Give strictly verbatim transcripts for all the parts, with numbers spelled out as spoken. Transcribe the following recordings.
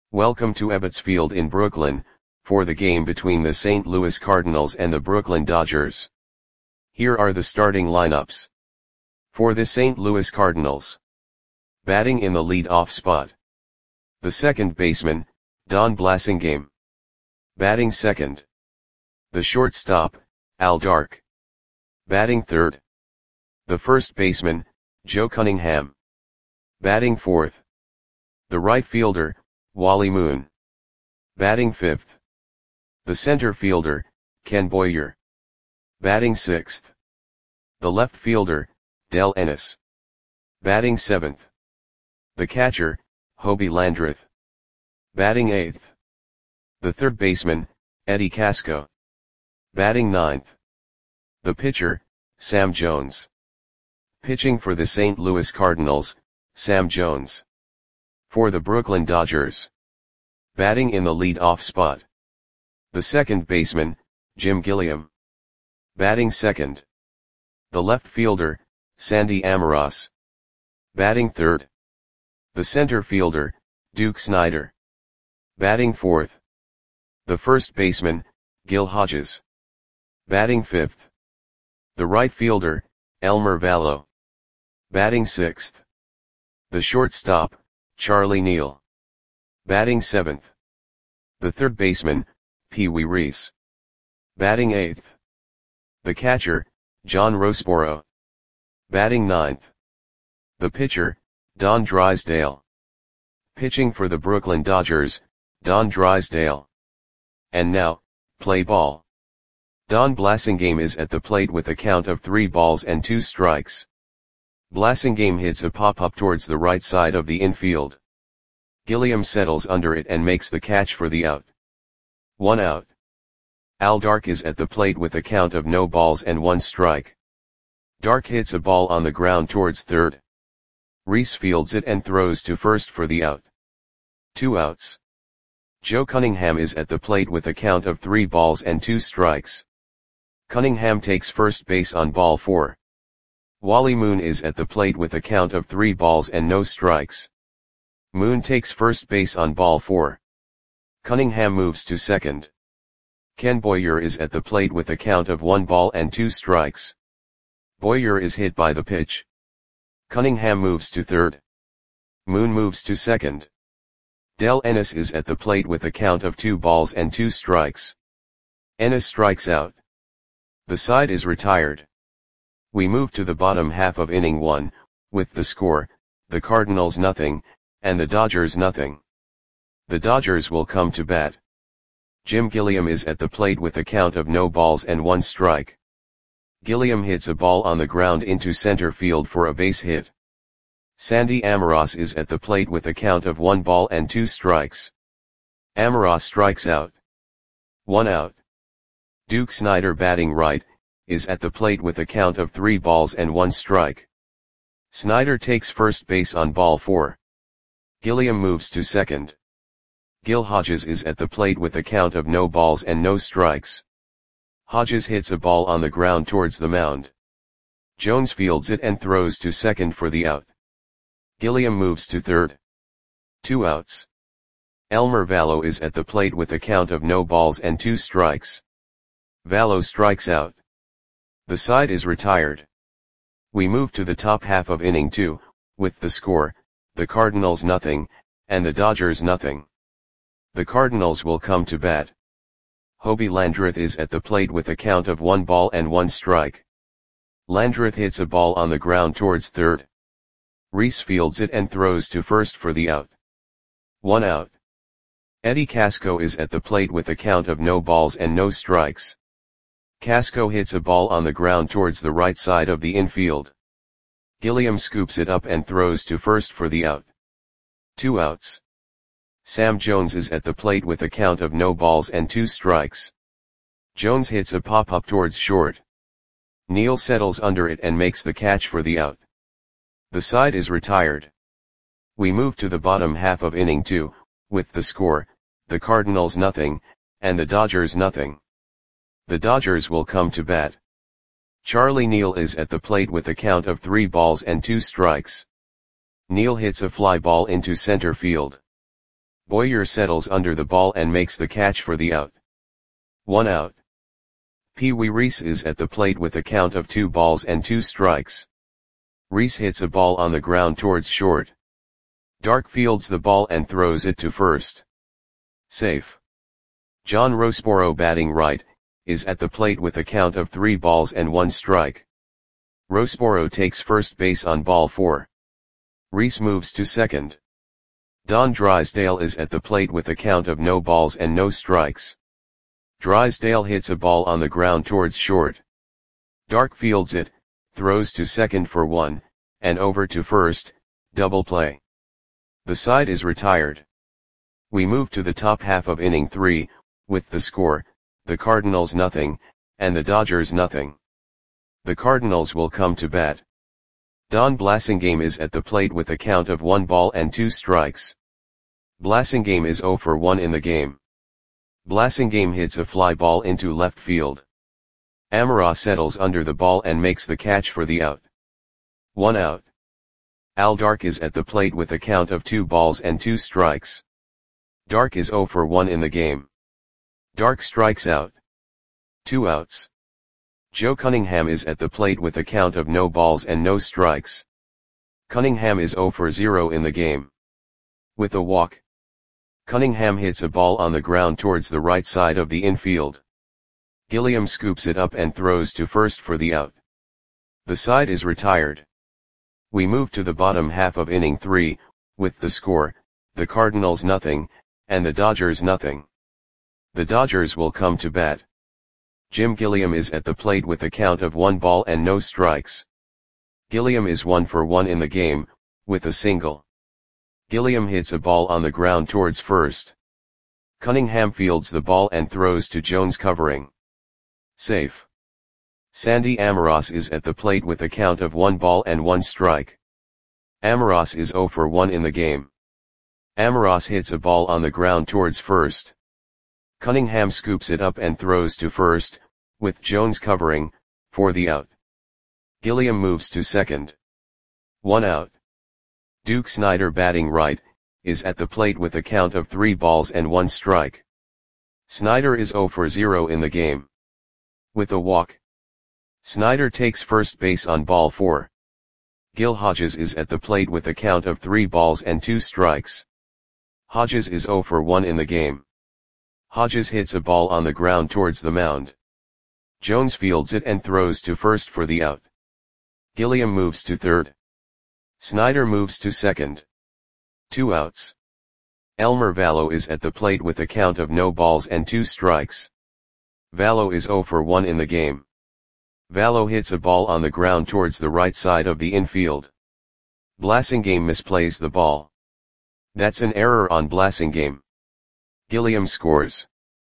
Welcome to Ebbets Field in Brooklyn, for the game between the Saint Louis Cardinals and the Brooklyn Dodgers. Here are the starting lineups. For the Saint Louis Cardinals. Batting in the lead-off spot. The second baseman, Don Blasingame. Batting second. The shortstop, Al Dark. Batting third. The first baseman, Joe Cunningham. Batting fourth. The right fielder, Wally Moon. Batting fifth. The center fielder, Ken Boyer. Batting sixth. The left fielder, Del Ennis. Batting seventh. The catcher, Hobie Landreth. Batting eighth. The third baseman, Eddie Casco. Batting ninth. The pitcher, Sam Jones. Pitching for the Saint Louis Cardinals, Sam Jones. For the Brooklyn Dodgers. Batting in the lead-off spot. The second baseman, Jim Gilliam. Batting second. The left fielder, Sandy Almaraz. Batting third. The center fielder, Duke Snider. Batting fourth. The first baseman, Gil Hodges. Batting fifth. The right fielder, Elmer Vallow. Batting sixth. The shortstop, Charlie Neal. Batting seventh. The third baseman, Pee Wee Reese. Batting eighth. The catcher, John Roseboro. Batting ninth. The pitcher, Don Drysdale. Pitching for the Brooklyn Dodgers, Don Drysdale. And now, play ball. Don Blasingame is at the plate with a count of three balls and two strikes. Blasingame hits a pop-up towards the right side of the infield. Gilliam settles under it and makes the catch for the out. One out. Al Dark is at the plate with a count of no balls and one strike. Dark hits a ball on the ground towards third. Reese fields it and throws to first for the out. Two outs. Joe Cunningham is at the plate with a count of three balls and two strikes. Cunningham takes first base on ball four. Wally Moon is at the plate with a count of three balls and no strikes. Moon takes first base on ball four. Cunningham moves to second. Ken Boyer is at the plate with a count of one ball and two strikes. Boyer is hit by the pitch. Cunningham moves to third. Moon moves to second. Del Ennis is at the plate with a count of two balls and two strikes. Ennis strikes out. The side is retired. We move to the bottom half of inning one, with the score, the Cardinals nothing, and the Dodgers nothing. The Dodgers will come to bat. Jim Gilliam is at the plate with a count of no balls and one strike. Gilliam hits a ball on the ground into center field for a base hit. Sandy Almaraz is at the plate with a count of one ball and two strikes. Almaraz strikes out. One out. Duke Snider, batting right, is at the plate with a count of three balls and one strike. Snider takes first base on ball four. Gilliam moves to second. Gil Hodges is at the plate with a count of no balls and no strikes. Hodges hits a ball on the ground towards the mound. Jones fields it and throws to second for the out. Gilliam moves to third. Two outs. Elmer Vallow is at the plate with a count of no balls and two strikes. Vallow strikes out. The side is retired. We move to the top half of inning two, with the score, the Cardinals nothing, and the Dodgers nothing. The Cardinals will come to bat. Hobie Landreth is at the plate with a count of one ball and one strike. Landreth hits a ball on the ground towards third. Reese fields it and throws to first for the out. One out. Eddie Casco is at the plate with a count of no balls and no strikes. Casco hits a ball on the ground towards the right side of the infield. Gilliam scoops it up and throws to first for the out. Two outs. Sam Jones is at the plate with a count of no balls and two strikes. Jones hits a pop-up towards short. Neal settles under it and makes the catch for the out. The side is retired. We move to the bottom half of inning two, with the score, the Cardinals nothing, and the Dodgers nothing. The Dodgers will come to bat. Charlie Neal is at the plate with a count of three balls and two strikes. Neal hits a fly ball into center field. Boyer settles under the ball and makes the catch for the out. One out. Pee Wee Reese is at the plate with a count of two balls and two strikes. Reese hits a ball on the ground towards short. Dark fields the ball and throws it to first. Safe. John Roseboro, batting right, is at the plate with a count of three balls and one strike. Roseboro takes first base on ball four. Reese moves to second. Don Drysdale is at the plate with a count of no balls and no strikes. Drysdale hits a ball on the ground towards short. Dark fields it, throws to second for one, and over to first, double play. The side is retired. We move to the top half of inning three, with the score, the Cardinals nothing, and the Dodgers nothing. The Cardinals will come to bat. Don Blasingame is at the plate with a count of one ball and two strikes. Blasingame is zero for one in the game. Blasingame hits a fly ball into left field. Amara settles under the ball and makes the catch for the out. One out. Al Dark is at the plate with a count of two balls and two strikes. Dark is zero for one in the game. Dark strikes out. Two outs. Joe Cunningham is at the plate with a count of no balls and no strikes. Cunningham is zero for zero in the game. With a walk. Cunningham hits a ball on the ground towards the right side of the infield. Gilliam scoops it up and throws to first for the out. The side is retired. We move to the bottom half of inning three, with the score, the Cardinals nothing, and the Dodgers nothing. The Dodgers will come to bat. Jim Gilliam is at the plate with a count of one ball and no strikes. Gilliam is one for one in the game, with a single. Gilliam hits a ball on the ground towards first. Cunningham fields the ball and throws to Jones covering. Safe. Sandy Amaros is at the plate with a count of one ball and one strike. Amaros is zero for one in the game. Amaros hits a ball on the ground towards first. Cunningham scoops it up and throws to first, with Jones covering, for the out. Gilliam moves to second. One out. Duke Snider, batting right, is at the plate with a count of three balls and one strike. Snider is zero for zero in the game. With a walk. Snider takes first base on ball four. Gil Hodges is at the plate with a count of three balls and two strikes. Hodges is zero for one in the game. Hodges hits a ball on the ground towards the mound. Jones fields it and throws to first for the out. Gilliam moves to third. Snider moves to second. Two outs. Elmer Vallow is at the plate with a count of no balls and two strikes. Vallow is zero for one in the game. Vallow hits a ball on the ground towards the right side of the infield. Blasingame misplays the ball. That's an error on Blasingame. Gilliam scores.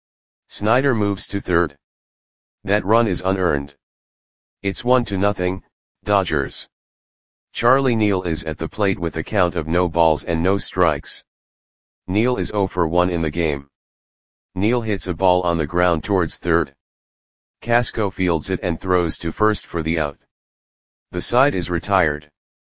Snider moves to third. That run is unearned. It's one to nothing, Dodgers. Charlie Neal is at the plate with a count of no balls and no strikes. Neal is zero for one in the game. Neal hits a ball on the ground towards third. Casco fields it and throws to first for the out. The side is retired.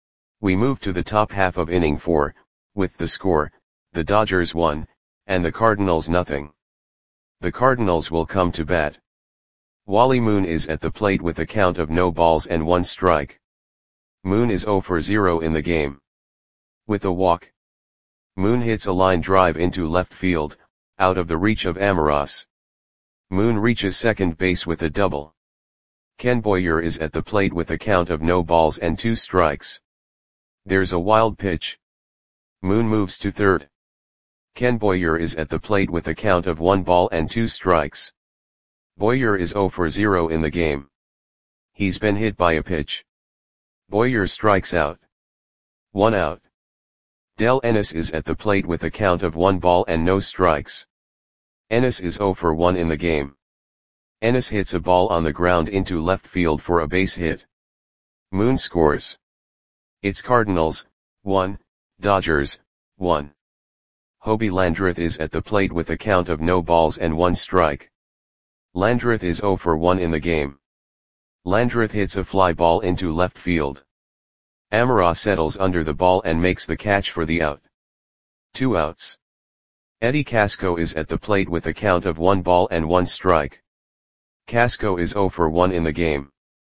We move to the top half of inning four, with the score, the Dodgers one, and the Cardinals nothing. The Cardinals will come to bat. Wally Moon is at the plate with a count of no balls and one strike. Moon is zero for zero in the game. With a walk. Moon hits a line drive into left field, out of the reach of Amaros. Moon reaches second base with a double. Ken Boyer is at the plate with a count of no balls and two strikes. There's a wild pitch. Moon moves to third. Ken Boyer is at the plate with a count of one ball and two strikes. Boyer is zero for zero in the game. He's been hit by a pitch. Boyer strikes out. One out. Del Ennis is at the plate with a count of one ball and no strikes. Ennis is zero for one in the game. Ennis hits a ball on the ground into left field for a base hit. Moon scores. It's Cardinals, one, Dodgers, one. Hobie Landreth is at the plate with a count of no balls and one strike. Landreth is zero for one in the game. Landreth hits a fly ball into left field. Amara settles under the ball and makes the catch for the out. Two outs. Eddie Casco is at the plate with a count of one ball and one strike. Casco is zero for one in the game.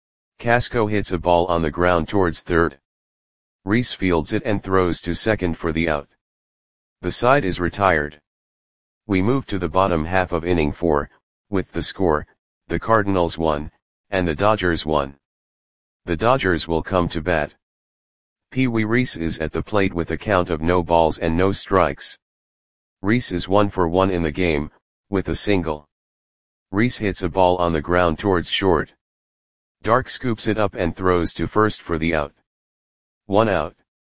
Casco hits a ball on the ground towards third. Reese fields it and throws to second for the out. The side is retired. We move to the bottom half of inning four, with the score, the Cardinals won, and the Dodgers won. The Dodgers will come to bat. Pee Wee Reese is at the plate with a count of no balls and no strikes. Reese is one for one in the game, with a single. Reese hits a ball on the ground towards short. Dark scoops it up and throws to first for the out. One out.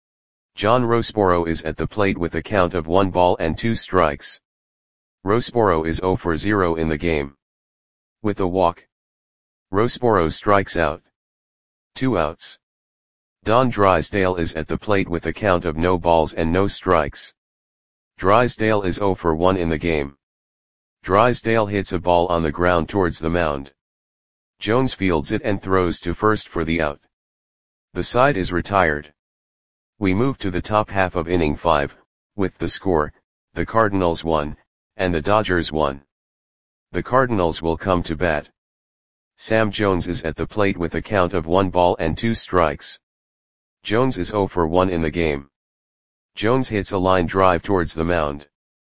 John Roseboro is at the plate with a count of one ball and two strikes. Roseboro is zero for zero in the game. With a walk, Roseboro strikes out. Two outs. Don Drysdale is at the plate with a count of no balls and no strikes. Drysdale is zero for one in the game. Drysdale hits a ball on the ground towards the mound. Jones fields it and throws to first for the out. The side is retired. We move to the top half of inning five, with the score, the Cardinals won, and the Dodgers won. The Cardinals will come to bat. Sam Jones is at the plate with a count of one ball and two strikes. Jones is zero for one in the game. Jones hits a line drive towards the mound.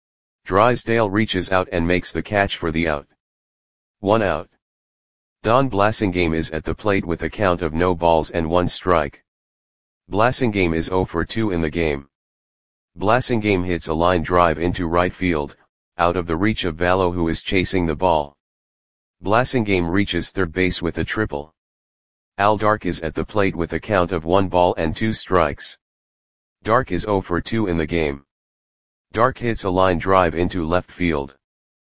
Drysdale reaches out and makes the catch for the out. One out. Don Blasingame is at the plate with a count of no balls and one strike. Blasingame is zero for two in the game. Blasingame hits a line drive into right field, out of the reach of Vallo, who is chasing the ball. Blasingame reaches third base with a triple. Al Dark is at the plate with a count of one ball and two strikes. Dark is zero for two in the game. Dark hits a line drive into left field.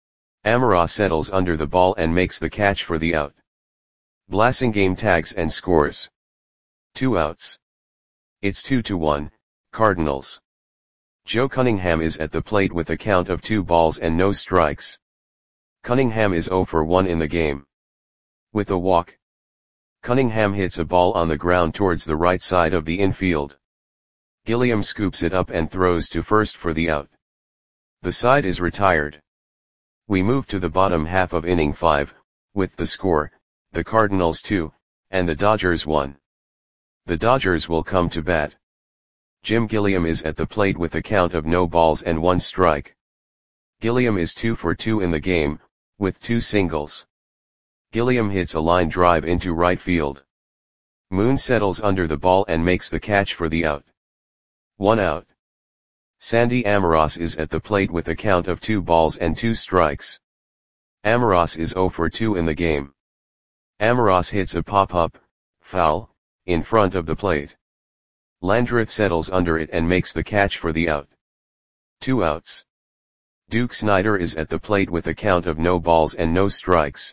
Amara settles under the ball and makes the catch for the out. Blasingame tags and scores. Two outs. It's two to one, Cardinals. Joe Cunningham is at the plate with a count of two balls and no strikes. Cunningham is zero for one in the game. With a walk, Cunningham hits a ball on the ground towards the right side of the infield. Gilliam scoops it up and throws to first for the out. The side is retired. We move to the bottom half of inning five, with the score, the Cardinals two, and the Dodgers one. The Dodgers will come to bat. Jim Gilliam is at the plate with a count of no balls and one strike. Gilliam is two for two in the game, with two singles. Gilliam hits a line drive into right field. Moon settles under the ball and makes the catch for the out. One out. Sandy Amaros is at the plate with a count of two balls and two strikes. Amaros is zero for two in the game. Amaros hits a pop-up, foul, in front of the plate. Landreth settles under it and makes the catch for the out. Two outs. Duke Snider is at the plate with a count of no balls and no strikes.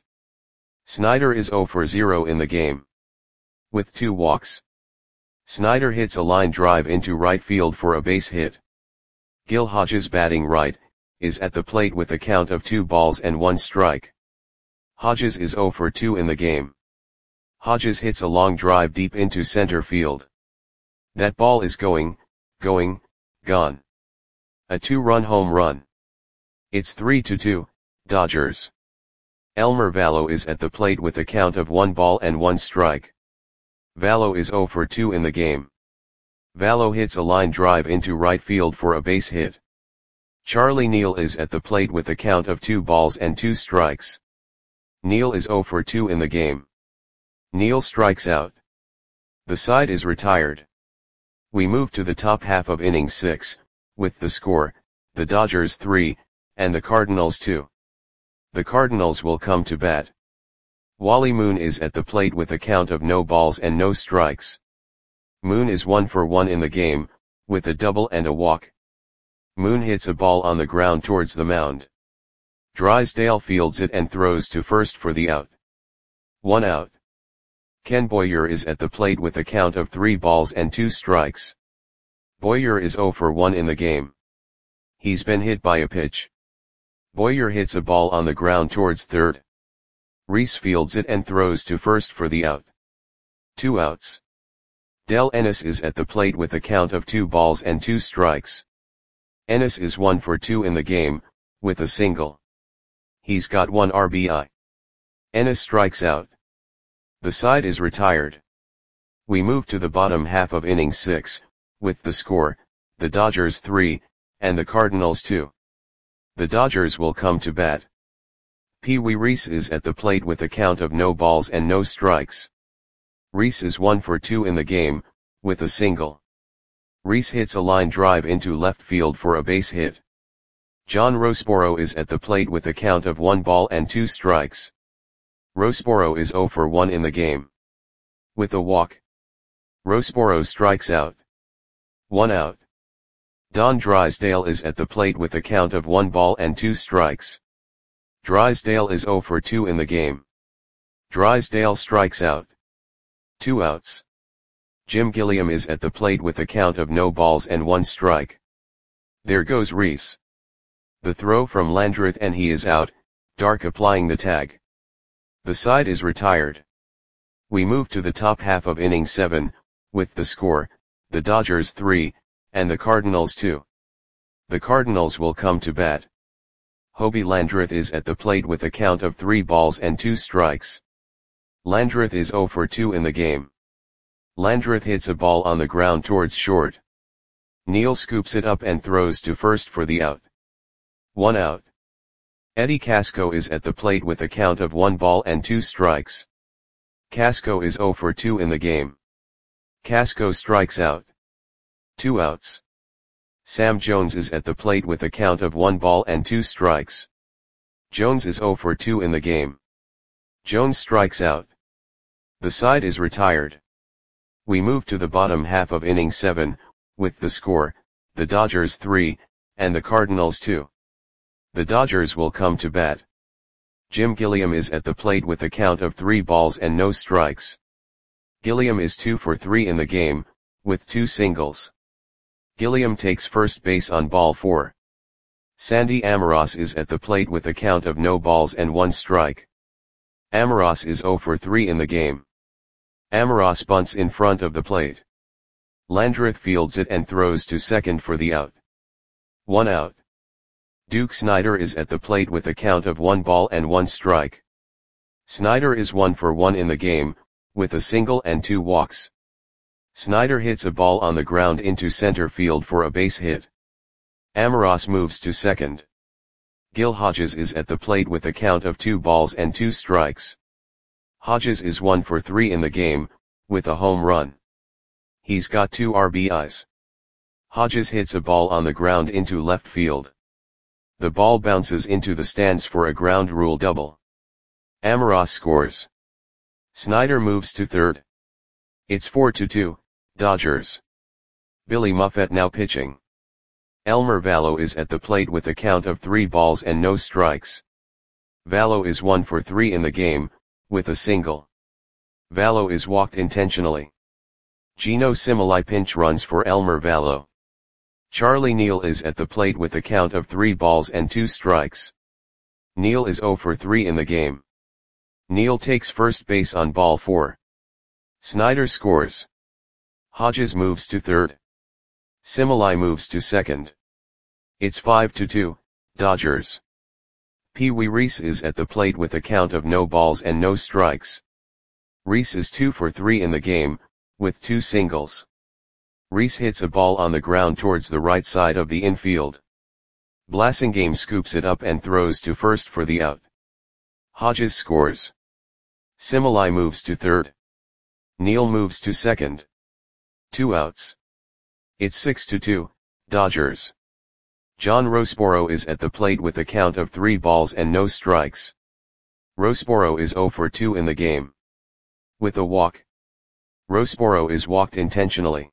Snider is zero for zero in the game. With two walks, Snider hits a line drive into right field for a base hit. Gil Hodges, batting right, is at the plate with a count of two balls and one strike. Hodges is zero for two in the game. Hodges hits a long drive deep into center field. That ball is going, going, gone. A two-run home run. It's three to two, Dodgers. Elmer Vallo is at the plate with a count of one ball and one strike. Vallo is zero for two in the game. Vallo hits a line drive into right field for a base hit. Charlie Neal is at the plate with a count of two balls and two strikes. Neal is zero for two in the game. Neal strikes out. The side is retired. We move to the top half of inning six, with the score, the Dodgers three, and the Cardinals two. The Cardinals will come to bat. Wally Moon is at the plate with a count of no balls and no strikes. Moon is one for one in the game, with a double and a walk. Moon hits a ball on the ground towards the mound. Drysdale fields it and throws to first for the out. One out. Ken Boyer is at the plate with a count of three balls and two strikes. Boyer is zero for one in the game. He's been hit by a pitch. Boyer hits a ball on the ground towards third. Reese fields it and throws to first for the out. Two outs. Del Ennis is at the plate with a count of two balls and two strikes. Ennis is one for two in the game, with a single. He's got one R B I. Ennis strikes out. The side is retired. We move to the bottom half of inning six, with the score, the Dodgers three, and the Cardinals two. The Dodgers will come to bat. Pee Wee Reese is at the plate with a count of no balls and no strikes. Reese is one for two in the game, with a single. Reese hits a line drive into left field for a base hit. John Roseboro is at the plate with a count of one ball and two strikes. Roseboro is zero for one in the game. With a walk, Roseboro strikes out. One out. Don Drysdale is at the plate with a count of one ball and two strikes. Drysdale is zero for two in the game. Drysdale strikes out. Two outs. Jim Gilliam is at the plate with a count of no balls and one strike. There goes Reese. The throw from Landreth and he is out, Dark applying the tag. The side is retired. We move to the top half of inning seven, with the score, the Dodgers three, and the Cardinals two. The Cardinals will come to bat. Hobie Landreth is at the plate with a count of three balls and two strikes. Landreth is zero for two in the game. Landreth hits a ball on the ground towards short. Neal scoops it up and throws to first for the out. One out. Eddie Casco is at the plate with a count of one ball and two strikes. Casco is zero for two in the game. Casco strikes out. Two outs. Sam Jones is at the plate with a count of one ball and two strikes. Jones is zero for two in the game. Jones strikes out. The side is retired. We move to the bottom half of inning seven, with the score, the Dodgers three, and the Cardinals two. The Dodgers will come to bat. Jim Gilliam is at the plate with a count of three balls and no strikes. Gilliam is two for three in the game, with two singles. Gilliam takes first base on ball four. Sandy Amoros is at the plate with a count of no balls and one strike. Amoros is zero for three in the game. Amoros bunts in front of the plate. Landreth fields it and throws to second for the out. One out. Duke Snider is at the plate with a count of one ball and one strike. Snider is one for one in the game, with a single and two walks. Snider hits a ball on the ground into center field for a base hit. Amoros moves to second. Gil Hodges is at the plate with a count of two balls and two strikes. Hodges is one for three in the game, with a home run. He's got two R B Is. Hodges hits a ball on the ground into left field. The ball bounces into the stands for a ground rule double. Amoros scores. Snider moves to third. It's four to two, Dodgers. Billy Muffet now pitching. Elmer Vallo is at the plate with a count of three balls and no strikes. Vallo is one for three in the game, with a single. Vallo is walked intentionally. Gino Simili pinch runs for Elmer Vallo. Charlie Neal is at the plate with a count of three balls and two strikes. Neal is zero for three in the game. Neal takes first base on ball four. Snider scores. Hodges moves to third. Simili moves to second. It's five to two, Dodgers. Pee Wee Reese is at the plate with a count of no balls and no strikes. Reese is two for three in the game, with two singles. Reese hits a ball on the ground towards the right side of the infield. Blasingame scoops it up and throws to first for the out. Hodges scores. Simili moves to third. Neal moves to second. Two outs. It's six to two, Dodgers. John Roseboro is at the plate with a count of three balls and no strikes. Roseboro is zero for two in the game. With a walk. Roseboro is walked intentionally.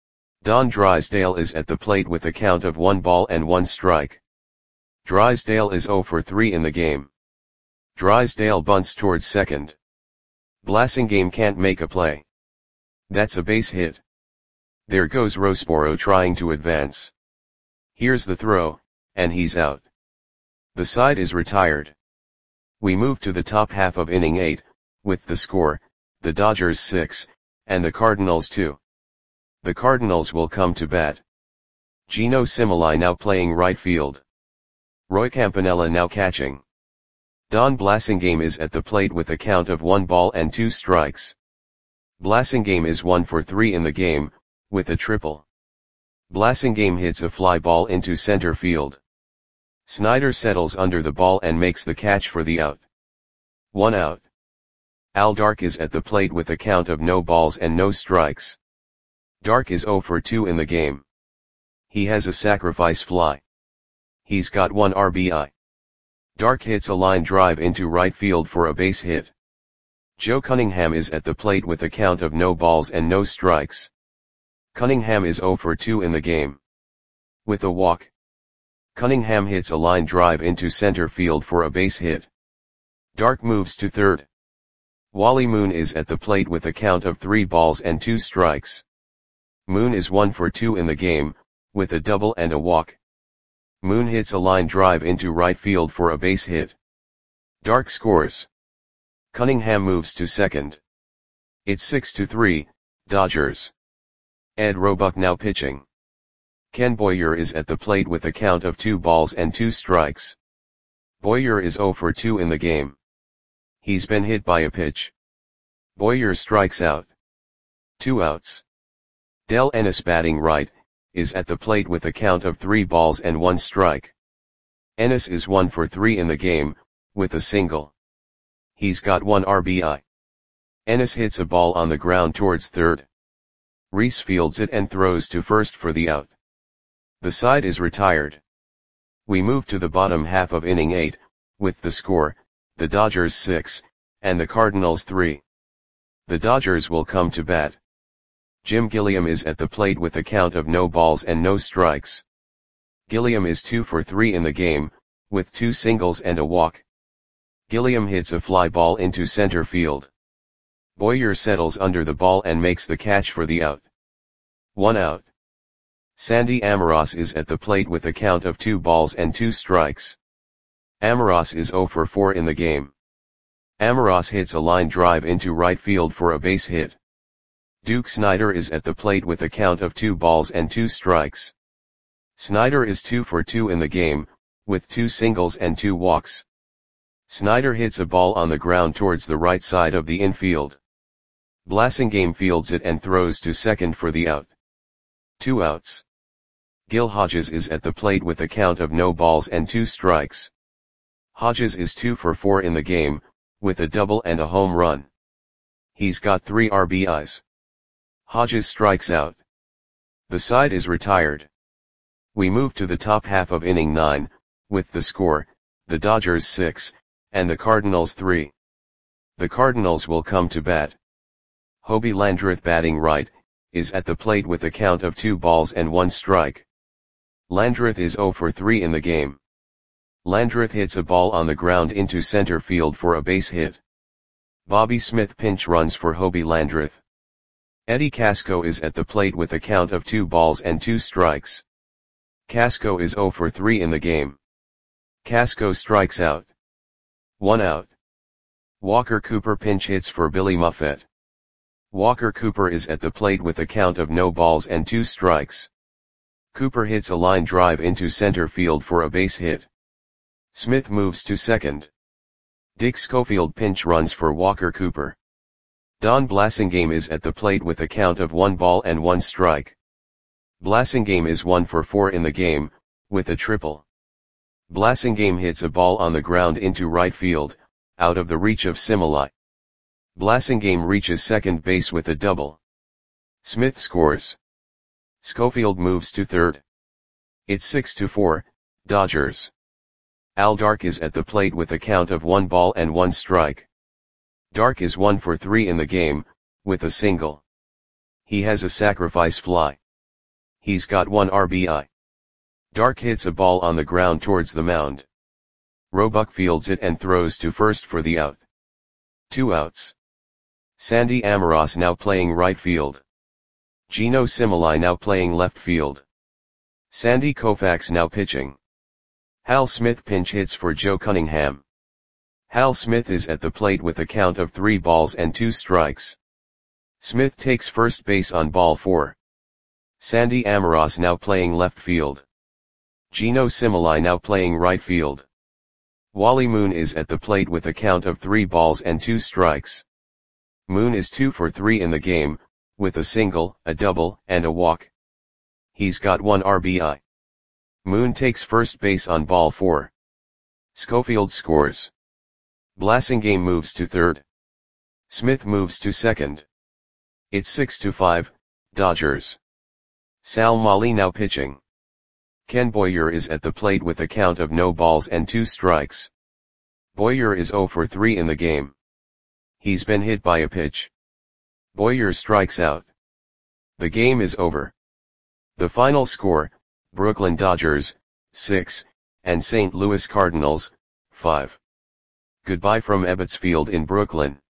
Don Drysdale is at the plate with a count of one ball and one strike. Drysdale is zero for three in the game. Drysdale bunts towards second. Blasingame can't make a play. That's a base hit. There goes Roseboro trying to advance. Here's the throw, and he's out. The side is retired. We move to the top half of inning eight, with the score, the Dodgers six, and the Cardinals two. The Cardinals will come to bat. Gino Simili now playing right field. Roy Campanella now catching. Don Blasingame is at the plate with a count of one ball and two strikes. Blasingame is one for three in the game, with a triple. Blasingame hits a fly ball into center field. Snyder settles under the ball and makes the catch for the out. One out. Al Dark is at the plate with a count of no balls and no strikes. Dark is zero for two in the game. He has a sacrifice fly. He's got one R B I. Dark hits a line drive into right field for a base hit. Joe Cunningham is at the plate with a count of no balls and no strikes. Cunningham is zero for two in the game. With a walk, Cunningham hits a line drive into center field for a base hit. Dark moves to third. Wally Moon is at the plate with a count of three balls and two strikes. Moon is one for two in the game, with a double and a walk. Moon hits a line drive into right field for a base hit. Dark scores. Cunningham moves to second. It's six to three, Dodgers. Ed Roebuck now pitching. Ken Boyer is at the plate with a count of two balls and two strikes. Boyer is zero for two in the game. He's been hit by a pitch. Boyer strikes out. Two outs. Del Ennis batting right, is at the plate with a count of three balls and one strike. Ennis is one for three in the game, with a single. He's got one R B I. Ennis hits a ball on the ground towards third. Reese fields it and throws to first for the out. The side is retired. We move to the bottom half of inning eight, with the score, the Dodgers six, and the Cardinals three. The Dodgers will come to bat. Jim Gilliam is at the plate with a count of no balls and no strikes. Gilliam is two for three in the game, with two singles and a walk. Gilliam hits a fly ball into center field. Boyer settles under the ball and makes the catch for the out. One out. Sandy Amoros is at the plate with a count of two balls and two strikes. Amoros is zero for four in the game. Amoros hits a line drive into right field for a base hit. Duke Snider is at the plate with a count of two balls and two strikes. Snider is two for two in the game, with two singles and two walks. Snider hits a ball on the ground towards the right side of the infield. Blasingame fields it and throws to second for the out. Two outs. Gil Hodges is at the plate with a count of no balls and two strikes. Hodges is two for four in the game, with a double and a home run. He's got three R B Is. Hodges strikes out. The side is retired. We move to the top half of inning nine, with the score, the Dodgers six, and the Cardinals three. The Cardinals will come to bat. Hobie Landreth batting right, is at the plate with a count of two balls and one strike. Landreth is zero for three in the game. Landreth hits a ball on the ground into center field for a base hit. Bobby Smith pinch runs for Hobie Landreth. Eddie Casco is at the plate with a count of two balls and two strikes. Casco is zero for three in the game. Casco strikes out. One out. Walker Cooper pinch hits for Billy Muffet. Walker Cooper is at the plate with a count of no balls and two strikes. Cooper hits a line drive into center field for a base hit. Smith moves to second. Dick Schofield pinch runs for Walker Cooper. Don Blasingame is at the plate with a count of one ball and one strike. Blasingame is one for four in the game, with a triple. Blasingame hits a ball on the ground into right field, out of the reach of Simili. Blasingame reaches second base with a double. Smith scores. Schofield moves to third. It's six to four, Dodgers. Al Dark is at the plate with a count of one ball and one strike. Dark is one for three in the game, with a single. He has a sacrifice fly. He's got one R B I. Dark hits a ball on the ground towards the mound. Roebuck fields it and throws to first for the out. Two outs. Sandy Amoros now playing right field. Gino Simili now playing left field. Sandy Koufax now pitching. Hal Smith pinch hits for Joe Cunningham. Hal Smith is at the plate with a count of three balls and two strikes. Smith takes first base on ball four. Sandy Amoros now playing left field. Gino Simili now playing right field. Wally Moon is at the plate with a count of three balls and two strikes. Moon is two for three in the game, with a single, a double, and a walk. He's got one R B I. Moon takes first base on ball four. Schofield scores. Blasingame moves to third. Smith moves to second. It's six to five, Dodgers. Sal Mali now pitching. Ken Boyer is at the plate with a count of no balls and two strikes. Boyer is zero for three in the game. He's been hit by a pitch. Boyer strikes out. The game is over. The final score, Brooklyn Dodgers, six, and Saint Louis Cardinals, five. Goodbye from Ebbets Field in Brooklyn.